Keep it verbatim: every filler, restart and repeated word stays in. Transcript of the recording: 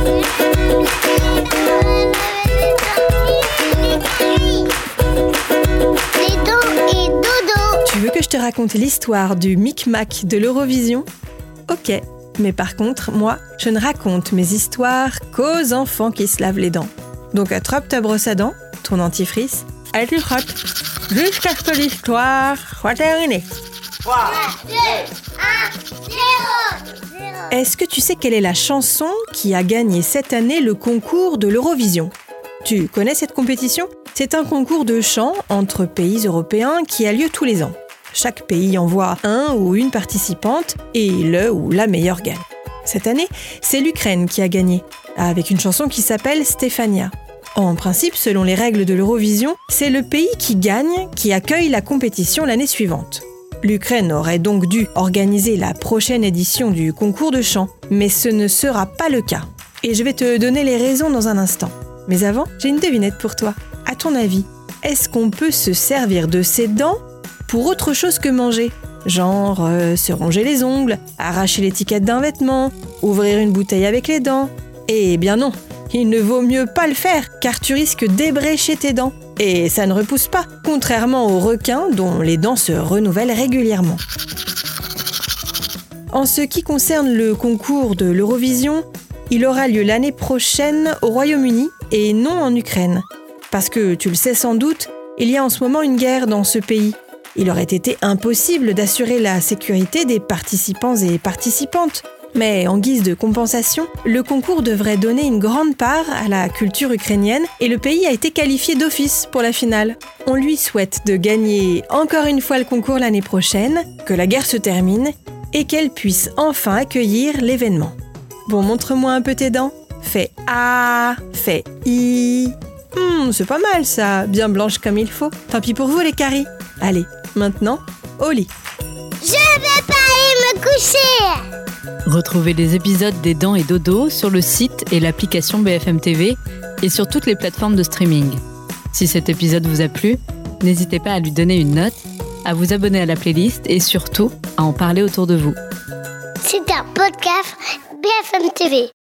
Tu veux que je te raconte l'histoire du Micmac de l'Eurovision ? Ok, mais par contre, moi, je ne raconte mes histoires qu'aux enfants qui se lavent les dents. Donc attrape ta brosse à dents, ton dentifrice, et tu frottes, jusqu'à ce que l'histoire soit terminée. trois, deux, un, zéro. Est-ce que tu sais quelle est la chanson qui a gagné cette année le concours de l'Eurovision ? Tu connais cette compétition ? C'est un concours de chant entre pays européens qui a lieu tous les ans. Chaque pays envoie un ou une participante et le ou la meilleure gagne. Cette année, c'est l'Ukraine qui a gagné, avec une chanson qui s'appelle Stefania. En principe, selon les règles de l'Eurovision, c'est le pays qui gagne qui accueille la compétition l'année suivante. L'Ukraine aurait donc dû organiser la prochaine édition du concours de chant, mais ce ne sera pas le cas. Et je vais te donner les raisons dans un instant. Mais avant, j'ai une devinette pour toi. À ton avis, est-ce qu'on peut se servir de ses dents pour autre chose que manger ? Genre euh, se ronger les ongles, arracher l'étiquette d'un vêtement, ouvrir une bouteille avec les dents ? Eh bien non, il ne vaut mieux pas le faire car tu risques d'ébrécher tes dents. Et ça ne repousse pas, contrairement aux requins dont les dents se renouvellent régulièrement. En ce qui concerne le concours de l'Eurovision, il aura lieu l'année prochaine au Royaume-Uni et non en Ukraine. Parce que, tu le sais sans doute, il y a en ce moment une guerre dans ce pays. Il aurait été impossible d'assurer la sécurité des participants et participantes. Mais en guise de compensation, le concours devrait donner une grande part à la culture ukrainienne et le pays a été qualifié d'office pour la finale. On lui souhaite de gagner encore une fois le concours l'année prochaine, que la guerre se termine et qu'elle puisse enfin accueillir l'événement. Bon, montre-moi un peu tes dents. Fais A, fais I. Hmm, c'est pas mal ça, bien blanche comme il faut. Tant pis pour vous les caries. Allez, maintenant, au lit. Je vais pas aller me coucher. Retrouvez les épisodes des Dents et Dodo sur le site et l'application B F M T V et sur toutes les plateformes de streaming. Si cet épisode vous a plu, n'hésitez pas à lui donner une note, à vous abonner à la playlist et surtout à en parler autour de vous. C'est un podcast B F M T V.